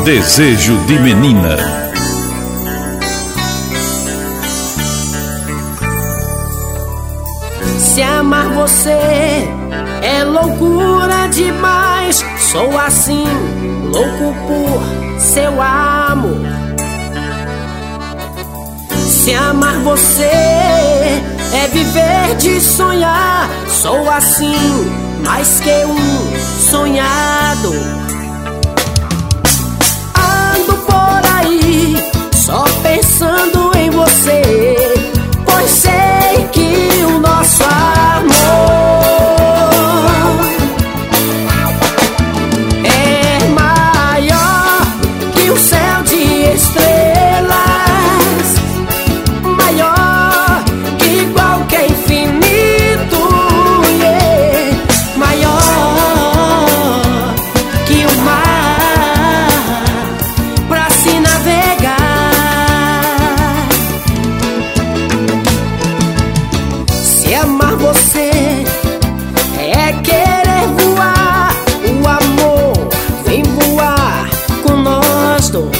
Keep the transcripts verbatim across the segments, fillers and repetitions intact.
Desejo de menina. Se amar você é loucura demais, sou assim, louco por seu amor. Se amar você é viver de sonhar, sou assim, mais que um sonhador. Ando por aí só pensando em você, pois sei que o nosso amor é maior que o céu de estrelas, maior que qualquer infinito, yeah. Maior que o mar pra se navegar. Se amar você é querer voar, o amor vem voar com nós dois.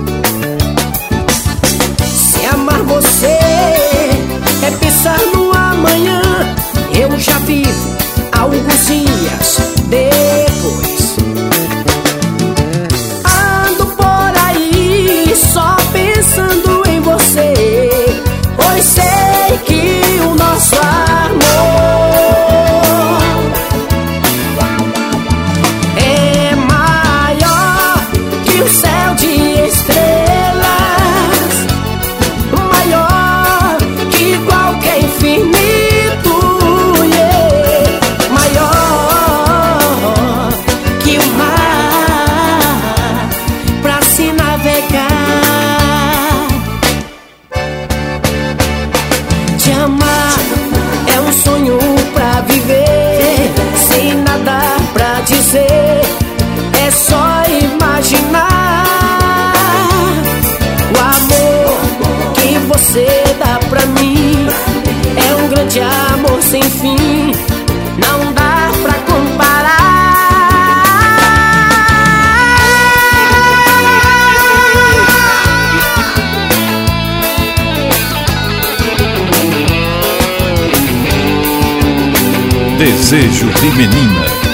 Se amar você é pensar no amanhã, eu já vivo alguns dias depois. Ando por aí só pensando em você, pois sei que o nosso amor é maior que o céu de estrelas, maior que qualquer infinito, yeah. Maior que o mar pra se navegar. Te amar é um sonho pra viver, sem nada pra dizer, é só imaginar. O amor que você dá pra mim é um grande amor sem fim, não dá pra comparar. Desejo de menina.